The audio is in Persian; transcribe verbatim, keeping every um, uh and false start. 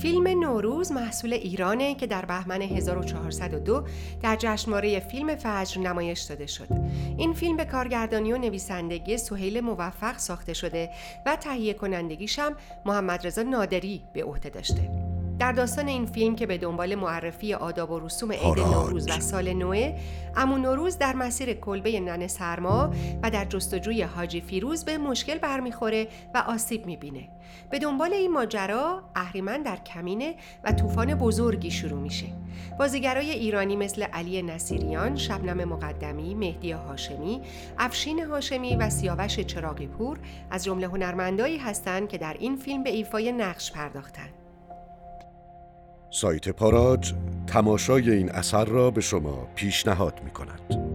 فیلم نوروز محصول ایرانه که در بهمن هزار و چهارصد و دو در جشنواره فیلم فجر نمایش داده شد. این فیلم به کارگردانی و نویسندگی سهیل موفق ساخته شده و تهیه کنندگیش هم محمد رضا نادری به عهده داشته. در داستان این فیلم که به دنبال معرفی آداب و رسوم عید نوروز و سال نو، عمو نوروز در مسیر کلبه ننه سرما و در جستجوی حاجی فیروز به مشکل برمیخوره و آسیب میبینه. به دنبال این ماجرا اهریمن در کمینه و طوفان بزرگی شروع میشه. بازیگرای ایرانی مثل علی نصیریان، شبنم مقدمی، مهدی هاشمی، افشین هاشمی و سیاوش چراغی پور از جمله هنرمندایی هستند که در این فیلم به ایفای نقش پرداختند. سایت پاراج تماشای این اثر را به شما پیشنهاد می‌کند.